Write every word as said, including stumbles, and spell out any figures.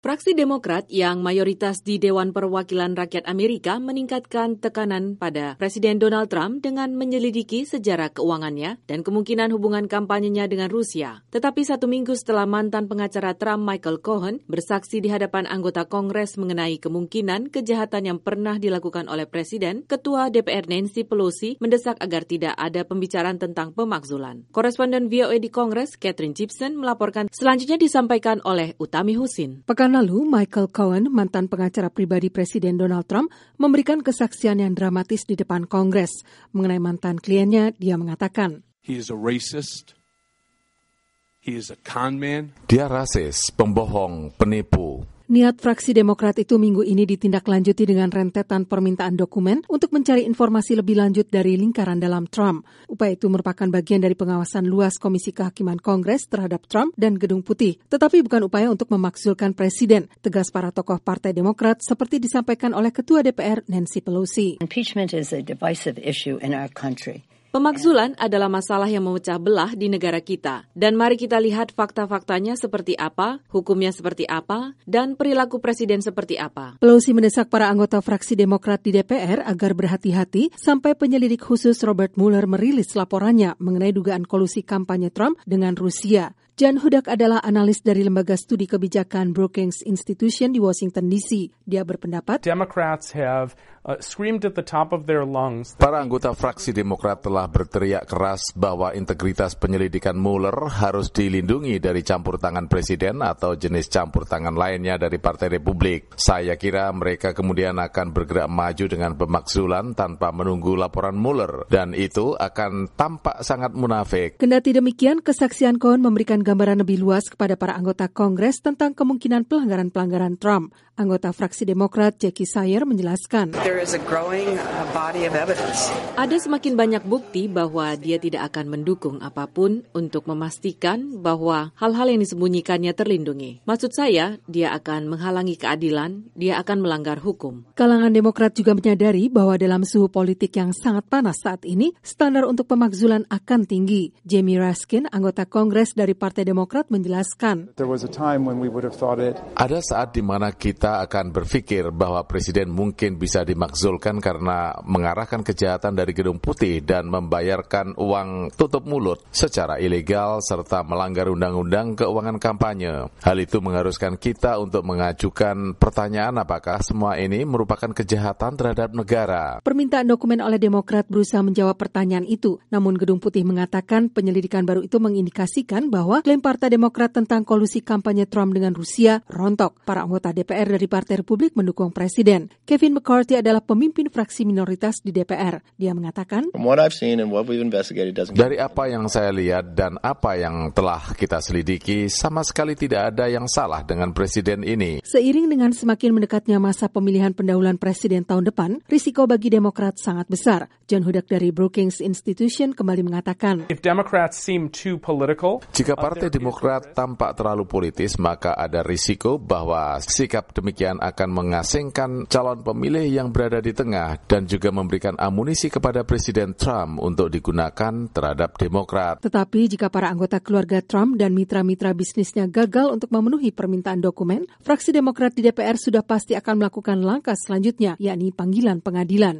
Fraksi Demokrat yang mayoritas di Dewan Perwakilan Rakyat Amerika meningkatkan tekanan pada Presiden Donald Trump dengan menyelidiki sejarah keuangannya dan kemungkinan hubungan kampanyenya dengan Rusia. Tetapi satu minggu setelah mantan pengacara Trump Michael Cohen bersaksi di hadapan anggota Kongres mengenai kemungkinan kejahatan yang pernah dilakukan oleh Presiden, Ketua D P R Nancy Pelosi mendesak agar tidak ada pembicaraan tentang pemakzulan. Koresponden V O A di Kongres, Catherine Gibson, melaporkan selanjutnya disampaikan oleh Utami Husin. Pekan lalu, Michael Cohen, mantan pengacara pribadi Presiden Donald Trump, memberikan kesaksian yang dramatis di depan Kongres. Mengenai mantan kliennya, dia mengatakan, He is a racist. He is a con man. Dia rasis, pembohong, penipu. Niat fraksi Demokrat itu minggu ini ditindaklanjuti dengan rentetan permintaan dokumen untuk mencari informasi lebih lanjut dari lingkaran dalam Trump. Upaya itu merupakan bagian dari pengawasan luas Komisi Kehakiman Kongres terhadap Trump dan Gedung Putih, tetapi bukan upaya untuk memakzulkan Presiden, tegas para tokoh Partai Demokrat seperti disampaikan oleh Ketua D P R Nancy Pelosi. Impeachment is a divisive issue in our country. Pemakzulan adalah masalah yang memecah belah di negara kita. Dan mari kita lihat fakta-faktanya seperti apa, hukumnya seperti apa, dan perilaku presiden seperti apa. Pelosi mendesak para anggota fraksi Demokrat di D P R agar berhati-hati sampai penyelidik khusus Robert Mueller merilis laporannya mengenai dugaan kolusi kampanye Trump dengan Rusia. Jan Hudak adalah analis dari lembaga studi kebijakan Brookings Institution di Washington D C. Dia berpendapat, Democrats have uh, screamed at the top of their lungs. Para anggota fraksi Demokrat telah berteriak keras bahwa integritas penyelidikan Mueller harus dilindungi dari campur tangan presiden atau jenis campur tangan lainnya dari Partai Republik. Saya kira mereka kemudian akan bergerak maju dengan pemakzulan tanpa menunggu laporan Mueller, dan itu akan tampak sangat munafik. Kendati demikian, kesaksian Cohen memberikan gambaran lebih luas kepada para anggota Kongres tentang kemungkinan pelanggaran-pelanggaran Trump. Anggota fraksi Demokrat Jackie Sayer menjelaskan, There is a growing body of evidence. Ada semakin banyak bukti bahwa dia tidak akan mendukung apapun untuk memastikan bahwa hal-hal yang disembunyikannya terlindungi. Maksud saya, dia akan menghalangi keadilan, dia akan melanggar hukum. Kalangan Demokrat juga menyadari bahwa dalam suhu politik yang sangat panas saat ini, standar untuk pemakzulan akan tinggi. Jamie Raskin, anggota Kongres dari Partai Demokrat, menjelaskan, There was a time when we would have thought it. Ada saat di mana kita akan berpikir bahwa presiden mungkin bisa dimakzulkan karena mengarahkan kejahatan dari Gedung Putih dan membayarkan uang tutup mulut secara ilegal serta melanggar undang-undang keuangan kampanye. Hal itu mengharuskan kita untuk mengajukan pertanyaan apakah semua ini merupakan kejahatan terhadap negara. Permintaan dokumen oleh Demokrat berusaha menjawab pertanyaan itu, namun Gedung Putih mengatakan penyelidikan baru itu mengindikasikan bahwa klaim Partai Demokrat tentang kolusi kampanye Trump dengan Rusia rontok. Para anggota D P R dari Partai Republik mendukung Presiden. Kevin McCarthy adalah pemimpin fraksi minoritas di D P R. Dia mengatakan, Dari apa yang saya lihat dan apa yang telah kita selidiki, sama sekali tidak ada yang salah dengan Presiden ini. Seiring dengan semakin mendekatnya masa pemilihan pendahuluan Presiden tahun depan, risiko bagi Demokrat sangat besar. Jan Hudak dari Brookings Institution kembali mengatakan, If Democrats seem too political, Jika Partai Demokrat tampak terlalu politis, maka ada risiko bahwa sikap demikian akan mengasingkan calon pemilih yang berada di tengah dan juga memberikan amunisi kepada Presiden Trump untuk digunakan terhadap Demokrat. Tetapi jika para anggota keluarga Trump dan mitra-mitra bisnisnya gagal untuk memenuhi permintaan dokumen, fraksi Demokrat di D P R sudah pasti akan melakukan langkah selanjutnya, yakni panggilan pengadilan.